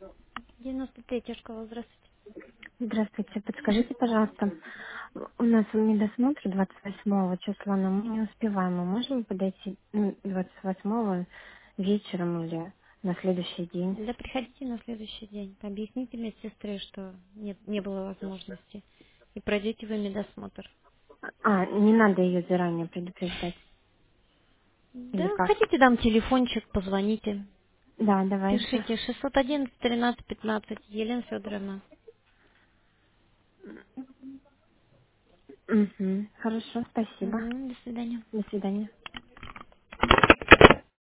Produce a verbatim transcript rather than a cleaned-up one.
девяносто третья школа, здравствуйте. Здравствуйте, подскажите, пожалуйста, у нас медосмотр двадцать восьмого числа, но мы не успеваем. Мы можем подойти ну, двадцать восьмого вечером или на следующий день? Да приходите на следующий день. Объясните медсестре, что нет, не было возможности. И пройдете вы медосмотр. А, не надо ее заранее предупреждать. Или Да, как? хотите, дам телефончик, позвоните. Да, давайте. Пишите шестьсот одиннадцать тринадцать пятнадцать, Елена Федоровна. Угу. Хорошо, спасибо. Мгм, до свидания. До свидания.